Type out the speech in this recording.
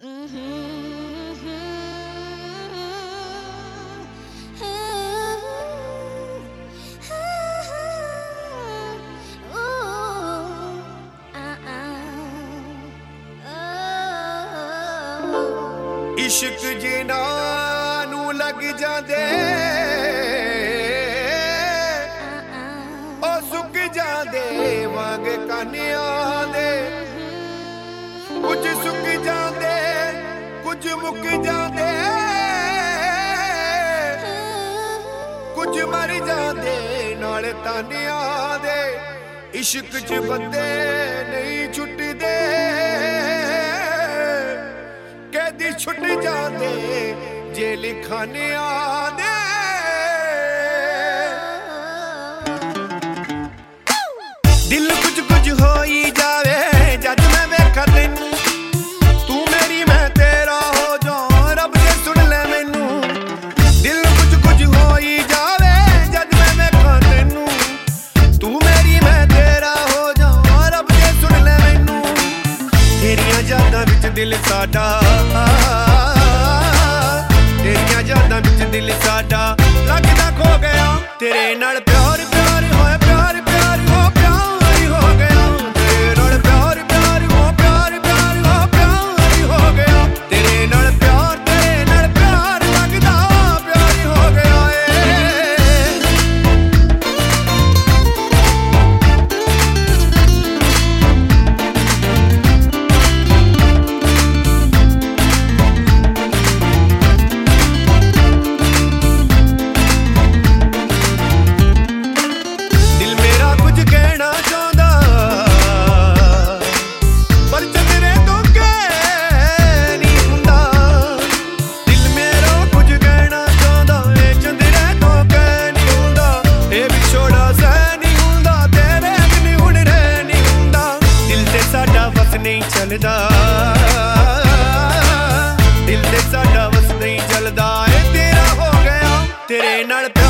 इश्क जिन्हां नूं लग जांदे ओ सुक जांदे वांग कानियां दे। कुछ सुक जांदे कुछ मुक जांदे कुछ मर जांदे नाल तानियां दे। इश्क च बंदे नहीं छुटदे कैदी छुट जाते जेल खाने आदे। दिल कुछ कुछ हो ही जावे जद मैं वेखा तैनू तू मेरी मैं तेरा हो जाऊं रब जे सुन ले मैनू। दिल कुछ कुछ हो ही जावे जद मैं वेखा तैनू तू मेरी मैं तेरा हो जाऊं रब जे सुन ले मैनू। तेरियां यादां विच दिल साडा तेरियां यादां विच दिल साडा लगदा खो गया। तेरे नाल प्यार प्यार होया प्यार प्यार हो प्यार ही हो गया। तेरे नाल प्यार प्यार हो प्यार प्यार हो प्यार ही हो गया। तेरे नाल प्यार लगदा प्यार ही हो गया। नहीं चलदा दिल ते साडा बस नहीं चलदा। तेरा हो गया तेरे नाल।